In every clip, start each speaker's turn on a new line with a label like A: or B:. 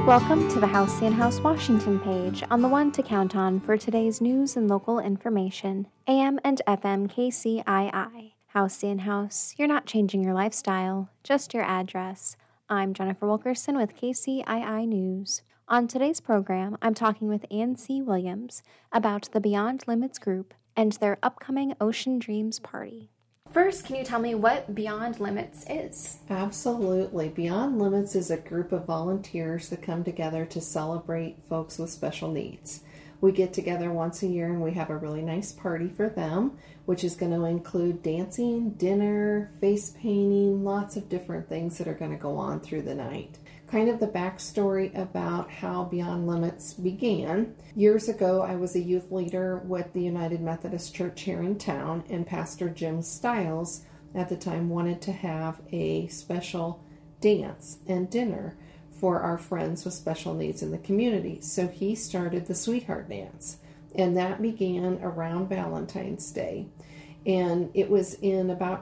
A: Welcome to the Halcyon House Washington page on the one to count on for today's news and local information. AM and FM KCII. Halcyon House, you're not changing your lifestyle, just your address. I'm Jennifer Wilkerson with KCII News. On today's program, I'm talking with Ann C. Williams about the Beyond Limits group and their upcoming Ocean Dreams party. First, can you tell me what Beyond Limits is?
B: Absolutely. Beyond Limits is a group of volunteers that come together to celebrate folks with special needs. We get together once a year and we have a really nice party for them, which is going to include dancing, dinner, face painting, lots of different things that are going to go on through the night. Kind of the backstory about how Beyond Limits began. Years ago, I was a youth leader with the United Methodist Church here in town, and Pastor Jim Stiles at the time wanted to have a special dance and dinner for our friends with special needs in the community. So he started the Sweetheart Dance, and that began around Valentine's Day. And it was in about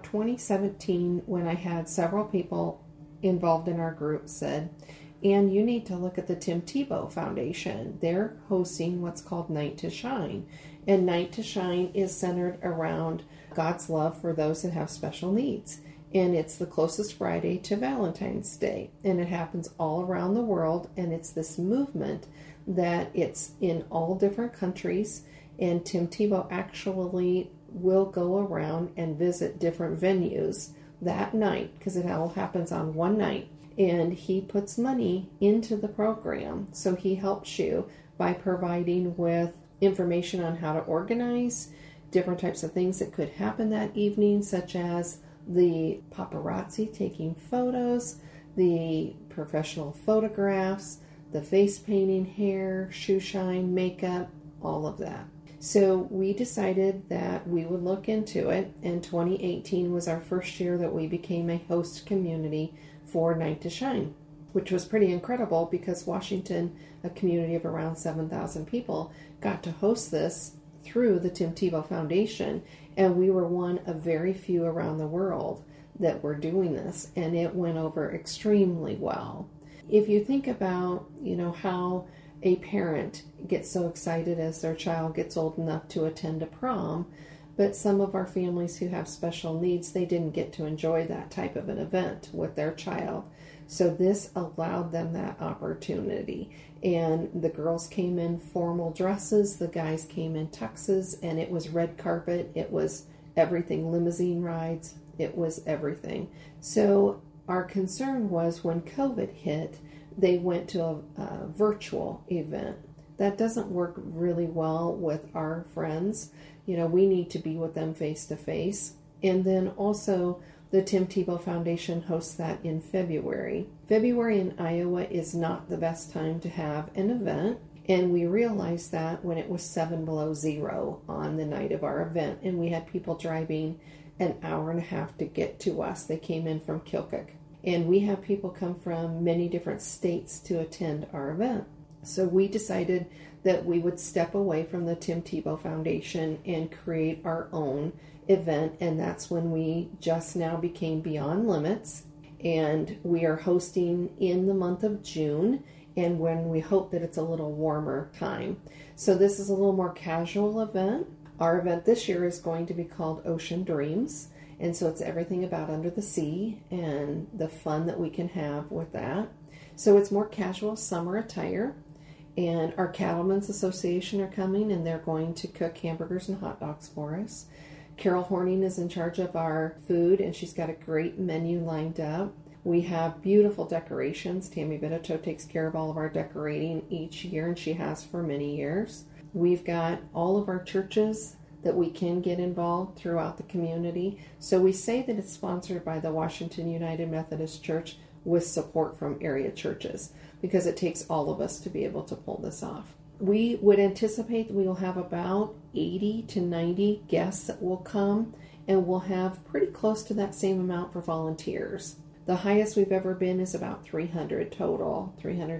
B: 2017 when I had several people involved in our group said, and you need to look at the Tim Tebow Foundation. They're hosting what's called Night to Shine. And Night to Shine is centered around God's love for those that have special needs. And it's the closest Friday to Valentine's Day. And it happens all around the world. And it's this movement that it's in all different countries. And Tim Tebow actually will go around and visit different venues that night, because it all happens on one night, and he puts money into the program. So he helps you by providing with information on how to organize different types of things that could happen that evening, such as the paparazzi taking photos, the professional photographs, the face painting, hair, shoe shine, makeup, all of that. So we decided that we would look into it, and 2018 was our first year that we became a host community for Night to Shine, which was pretty incredible because Washington, a community of around 7,000 people, got to host this through the Tim Tebow Foundation, and we were one of very few around the world that were doing this, and it went over extremely well. If you think about, how a parent gets so excited as their child gets old enough to attend a prom, but some of our families who have special needs, they didn't get to enjoy that type of an event with their child. So this allowed them that opportunity. And the girls came in formal dresses, the guys came in tuxes, and it was red carpet, it was everything, limousine rides, it was everything. So our concern was when COVID hit, they went to a virtual event. That doesn't work really well with our friends. We need to be with them face to face. And then also the Tim Tebow Foundation hosts that in February. February in Iowa is not the best time to have an event. And we realized that when it was 7 below zero on the night of our event. And we had people driving an hour and a half to get to us. They came in from Kilcook. And we have people come from many different states to attend our event. So we decided that we would step away from the Tim Tebow Foundation and create our own event. And that's when we just now became Beyond Limits. And we are hosting in the month of June, and when we hope that it's a little warmer time. So this is a little more casual event. Our event this year is going to be called Ocean Dreams. And so it's everything about under the sea and the fun that we can have with that. So it's more casual summer attire. And our Cattlemen's Association are coming, and they're going to cook hamburgers and hot dogs for us. Carol Horning is in charge of our food, and she's got a great menu lined up. We have beautiful decorations. Tammy Vitito takes care of all of our decorating each year, and she has for many years. We've got all of our churches that we can get involved throughout the community. So we say that it's sponsored by the Washington United Methodist Church with support from area churches, because it takes all of us to be able to pull this off. We would anticipate that we will have about 80 to 90 guests that will come, and we'll have pretty close to that same amount for volunteers. The highest we've ever been is about 300 total,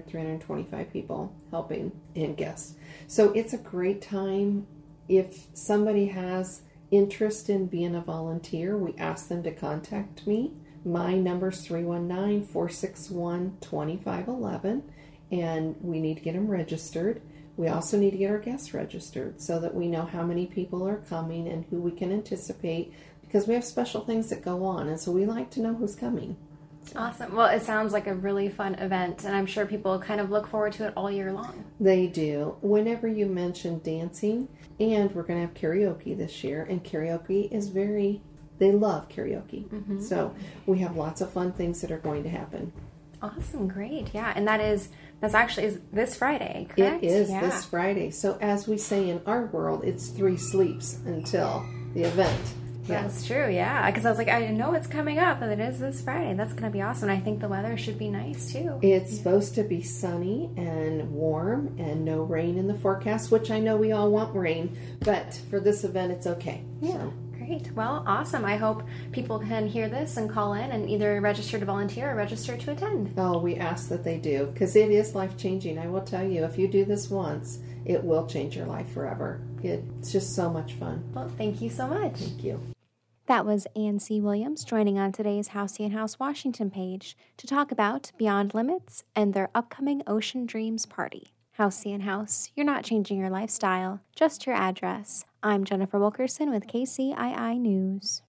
B: 325 people helping and guests. So it's a great time. If somebody has interest in being a volunteer, we ask them to contact me. My number is 319-461-2511, and we need to get them registered. We also need to get our guests registered so that we know how many people are coming and who we can anticipate, because we have special things that go on, and so we like to know who's coming.
A: Awesome. Well, it sounds like a really fun event, and I'm sure people kind of look forward to it all year long.
B: They do. Whenever you mention dancing, and we're going to have karaoke this year, and karaoke is they love karaoke. So we have lots of fun things that are going to happen.
A: Awesome. Great. Yeah. And that's actually this Friday, correct?
B: It is this Friday. So as we say in our world, it's 3 sleeps until the event.
A: That's true, yeah. Because I was like, I know it's coming up, and it is this Friday. That's going to be awesome. I think the weather should be nice, too.
B: It's supposed to be sunny and warm and no rain in the forecast, which I know we all want rain, but for this event, it's okay.
A: Yeah, so. Great. Well, awesome. I hope people can hear this and call in and either register to volunteer or register to attend.
B: Oh, we ask that they do, because it is life-changing. I will tell you, if you do this once, it will change your life forever. It's just so much fun.
A: Well, thank you so much.
B: Thank you.
A: That was Ann C. Williams joining on today's Housey and House Washington page to talk about Beyond Limits and their upcoming Ocean Dreams party. Housey and House, you're not changing your lifestyle, just your address. I'm Jennifer Wilkerson with KCII News.